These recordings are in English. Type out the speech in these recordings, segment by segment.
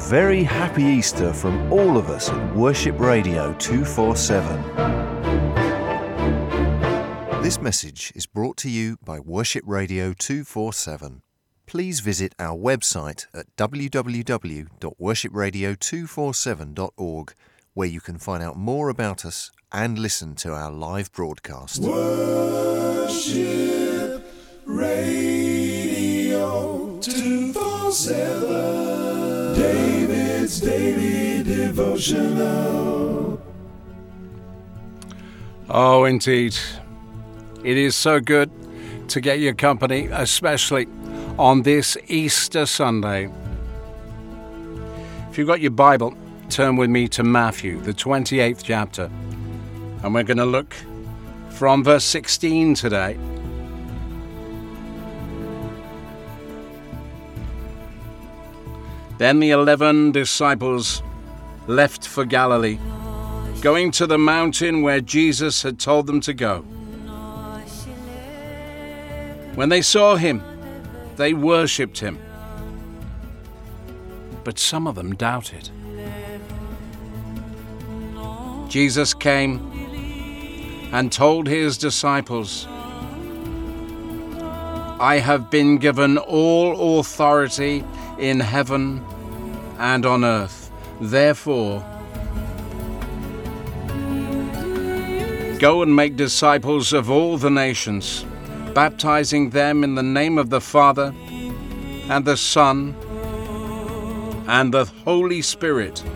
very happy Easter from all of us at Worship Radio 247. This message is brought to you by Worship Radio 247. Please visit our website at www.worshipradio247.org, where you can find out more about us and listen to our live broadcast. Worship Radio 247, David's Daily Devotional. Oh, indeed. It is so good to get your company, especially on this Easter Sunday. If you've got your Bible, turn with me to Matthew, the 28th chapter. And we're going to look from verse 16 today. Then the 11 disciples left for Galilee, going to the mountain where Jesus had told them to go. When they saw him, they worshipped him. But some of them doubted. Jesus came and told his disciples, I have been given all authority in heaven and on earth. Therefore, go and make disciples of all the nations, baptizing them in the name of the Father and the Son and the Holy Spirit.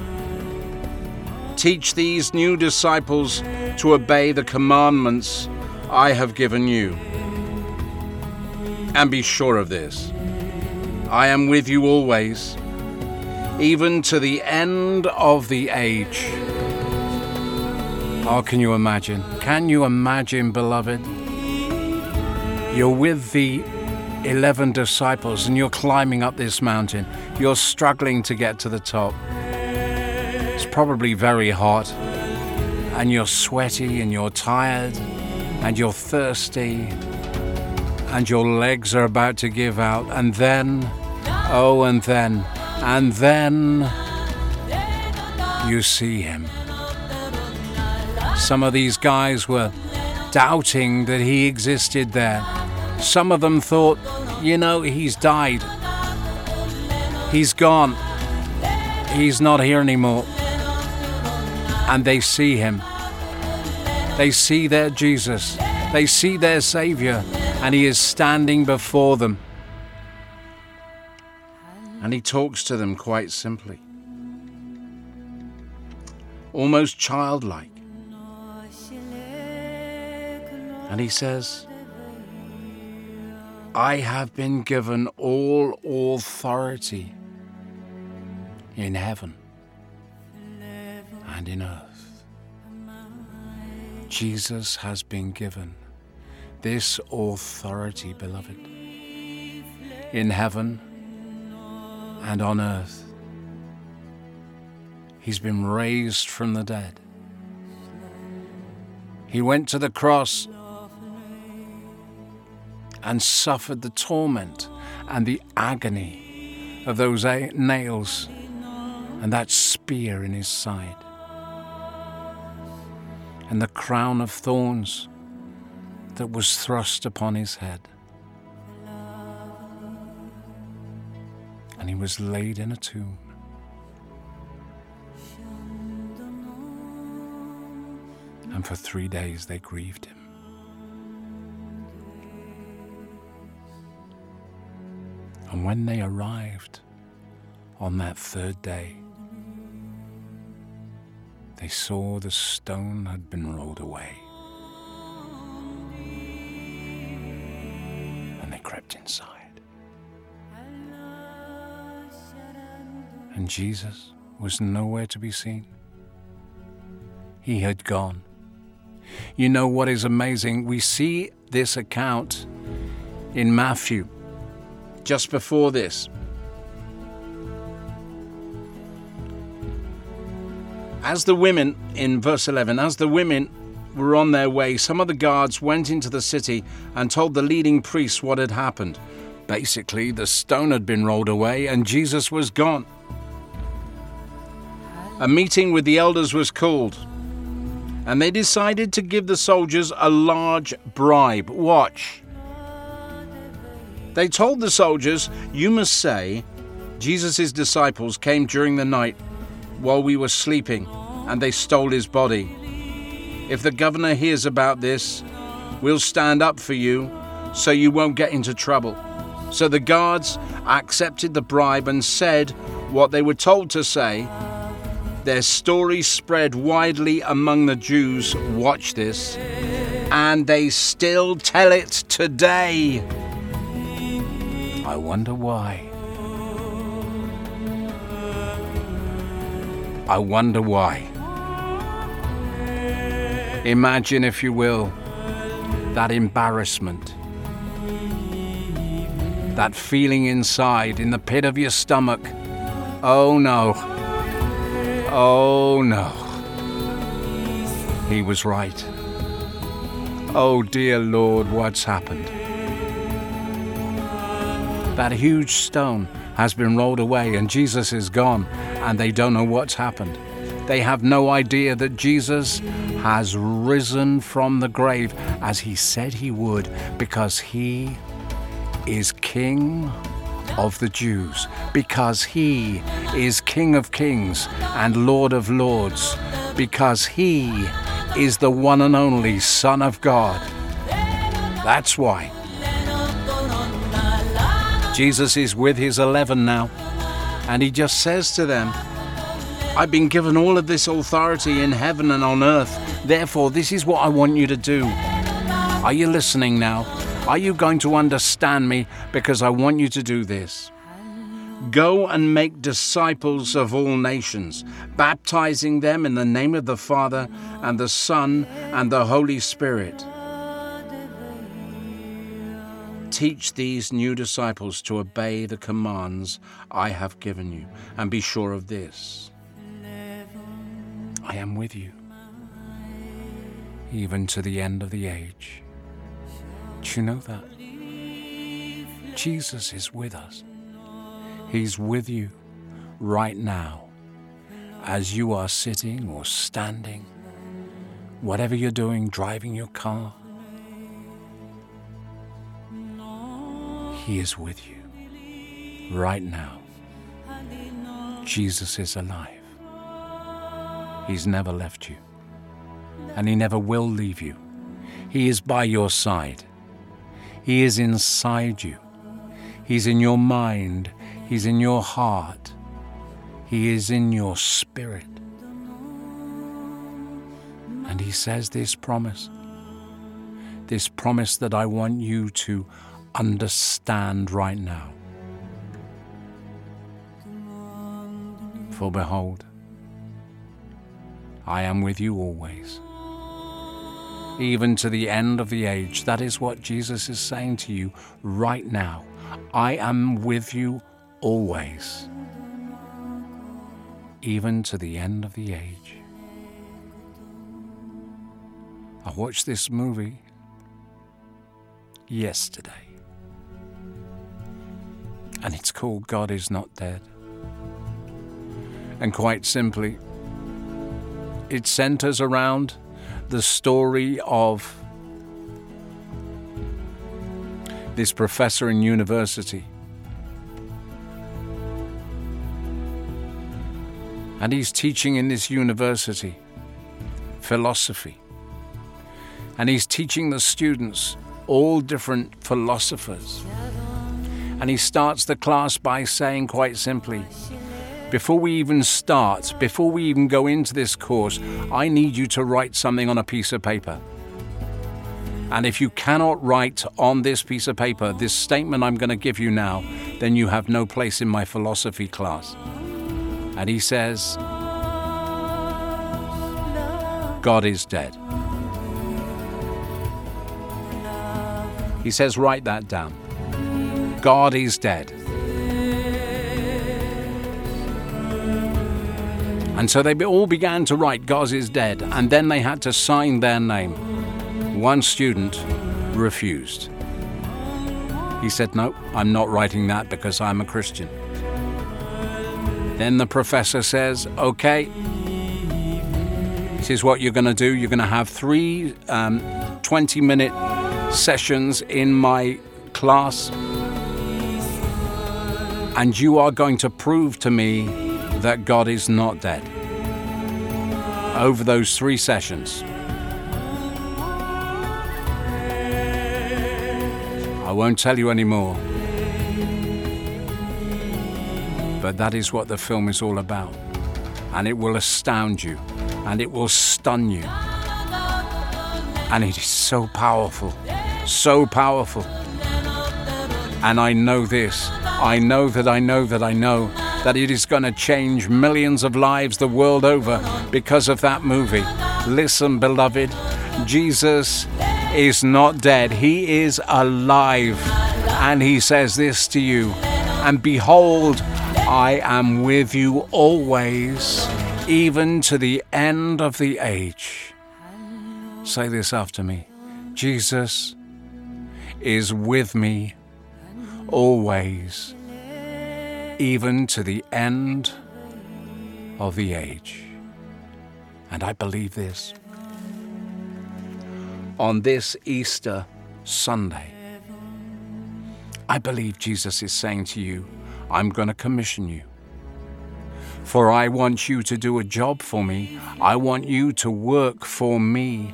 Teach these new disciples to obey the commandments I have given you. And be sure of this, I am with you always, even to the end of the age. Oh, can you imagine? Can you imagine, beloved? You're with the 11 disciples and you're climbing up this mountain. You're struggling to get to the top. It's probably very hot, and you're sweaty and you're tired and you're thirsty and your legs are about to give out. And then you see him. Some of these guys were doubting that he existed there. Some of them thought, he's died. He's gone. He's not here anymore. And they see him. They see their Jesus. They see their Savior. And he is standing before them. And he talks to them quite simply. Almost childlike. And he says, I have been given all authority in heaven and in earth. Jesus has been given this authority, beloved, in heaven and on earth. He's been raised from the dead. He went to the cross and suffered the torment and the agony of those nails and that spear in his side and the crown of thorns that was thrust upon his head. And he was laid in a tomb. And for 3 days they grieved him. And when they arrived on that third day, they saw the stone had been rolled away. And they crept inside. And Jesus was nowhere to be seen. He had gone. You know what is amazing? We see this account in Matthew. Just before this, as the women, in verse 11, as the women were on their way, some of the guards went into the city and told the leading priests what had happened. Basically, the stone had been rolled away and Jesus was gone. a meeting with the elders was called, and they decided to give the soldiers a large bribe. Watch. They told the soldiers, "You must say, Jesus' disciples came during the night while we were sleeping, and they stole his body. If the governor hears about this, we'll stand up for you so you won't get into trouble." So the guards accepted the bribe and said what they were told to say. Their story spread widely among the Jews. Watch this. And they still tell it today. I wonder why. I wonder why. Imagine, if you will, that embarrassment, that feeling inside, in the pit of your stomach. Oh no. Oh no. He was right. Oh dear Lord, what's happened? That huge stone has been rolled away and Jesus is gone, and they don't know what's happened. They have no idea that Jesus has risen from the grave as he said he would, because he is King of the Jews, because he is King of Kings and Lord of Lords, because he is the one and only Son of God. That's why. Jesus is with his 11 now, and he just says to them, "I've been given all of this authority in heaven and on earth. Therefore, this is what I want you to do." Are you listening now? Are you going to understand me? Because I want you to do this. Go and make disciples of all nations, baptizing them in the name of the Father and the Son and the Holy Spirit. Teach these new disciples to obey the commands I have given you, and be sure of this: I am with you, even to the end of the age. Do you know that? Jesus is with us. He's with you right now, as you are sitting or standing, whatever you're doing, driving your car. He is with you right now. Jesus is alive. He's never left you, and he never will leave you. He is by your side. He is inside you. He's in your mind. He's in your heart. He is in your spirit. And he says this promise that I want you to understand right now. For behold, I am with you always, even to the end of the age. That is what Jesus is saying to you right now. I am with you always, even to the end of the age. I watched this movie yesterday, and it's called God Is Not Dead. And quite simply, it centers around the story of this professor in university. And he's teaching in this university philosophy. And he's teaching the students all different philosophers. And he starts the class by saying quite simply, before we even go into this course, I need you to write something on a piece of paper. And if you cannot write on this piece of paper this statement I'm going to give you now, then you have no place in my philosophy class. And he says, God is dead. He says, write that down. God is dead. And so they all began to write, God is dead, and then they had to sign their name. One student refused. He said, no, I'm not writing that because I'm a Christian. Then the professor says, okay, this is what you're going to do. You're going to have 3 20-minute sessions in my class, and you are going to prove to me that God is not dead over those 3 sessions. I won't tell you any more, but that is what the film is all about, and it will astound you, and it will stun you, and it is so powerful, so powerful. And I know this, I know that it is going to change millions of lives the world over because of that movie. Listen, beloved, Jesus is not dead. He is alive. And he says this to you, and behold, I am with you always, even to the end of the age. Say this after me. Jesus is with me always, even to the end of the age. And I believe this. On this Easter Sunday, I believe Jesus is saying to you, I'm going to commission you. For I want you to do a job for me. I want you to work for me.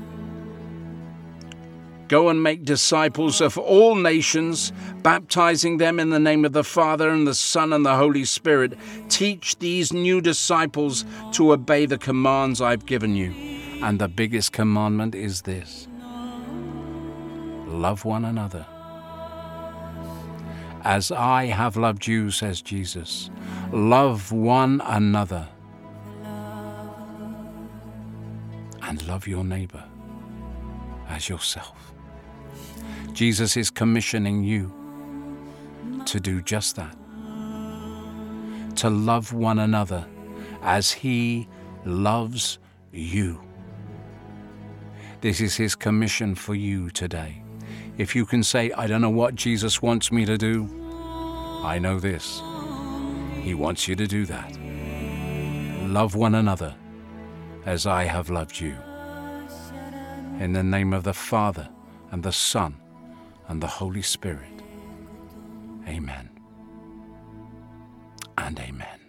Go and make disciples of all nations, baptizing them in the name of the Father and the Son and the Holy Spirit. Teach these new disciples to obey the commands I've given you. And the biggest commandment is this: love one another. As I have loved you, says Jesus, love one another. And love your neighbor as yourself. Jesus is commissioning you to do just that. To love one another as he loves you. This is his commission for you today. If you can say, I don't know what Jesus wants me to do, I know this. He wants you to do that. Love one another as I have loved you. In the name of the Father and the Son and the Holy Spirit. Amen and amen.